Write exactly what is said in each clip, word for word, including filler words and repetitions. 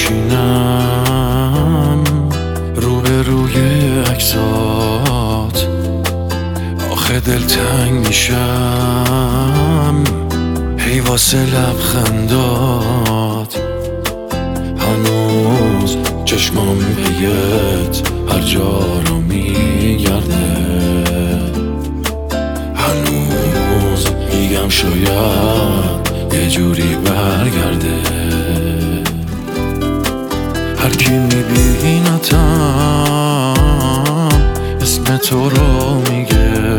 میشینم روبروی عکسات، آخه دلتنگ میشم هی واسه لبخندات. هنوز چشمام بهت هر جا رو میگرده، هنوز میگم شاید یه جوری برگرده. هر کی میبینتم اسم تو رو میگه،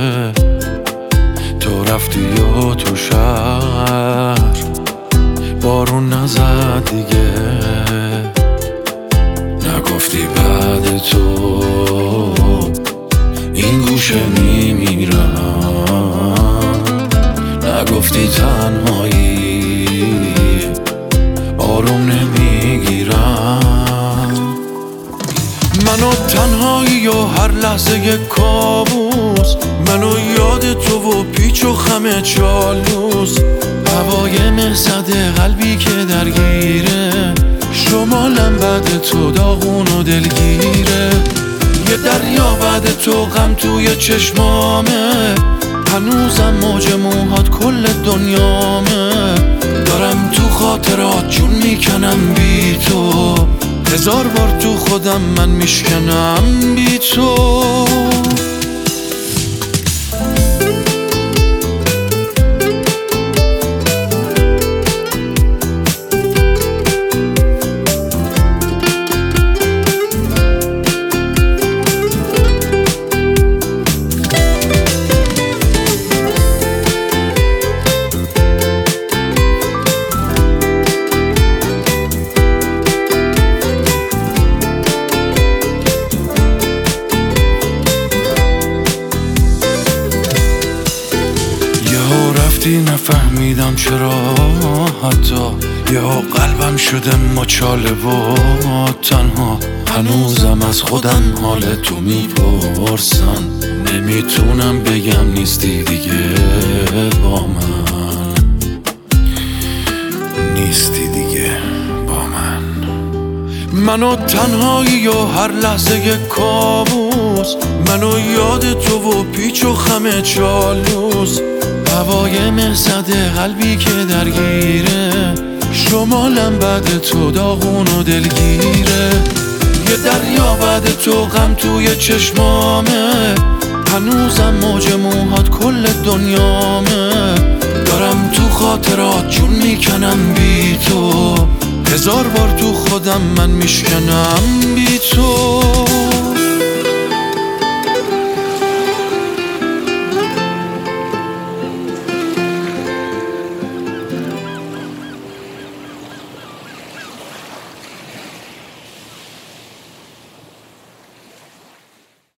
تو رفتی و تو شهر بارون نزد دیگه. نگفتی بعد تو این گوشه میمیرم، نگفتی تنهایی آروم نمیگیرم. منو تنهایی و هر لحظه یک کابوس، منو یاد تو و پیچ و خم چالوس. هوای مهزد قلبی که درگیره، شمالم بعد تو داغون و دلگیره. یه دریا بعد تو غم توی چشمامه، هنوزم موج موهات کل دنیامه. دارم تو خاطرات جون میکنم بی تو، هزار بار تو خودم من میشکنم بی تو. نفهمیدم چرا حتی یا قلبم شده مچاله و تنها. هنوزم از خودم حال تو میپرسم، نمیتونم بگم نیستی دیگه با من، نیستی دیگه با من. منو تنهایی و هر لحظه یک کابوس، منو یاد تو و پیچ و خم چالوس. هوای مهزد قلبی که درگیره، شمالم بعد تو داغون و دلگیره. یه دریا بعد تو غم توی چشمامه، هنوزم موج موهات کل دنیامه. دارم تو خاطرات جون میکنم بی تو، هزار بار تو خودم من میشکنم بی تو.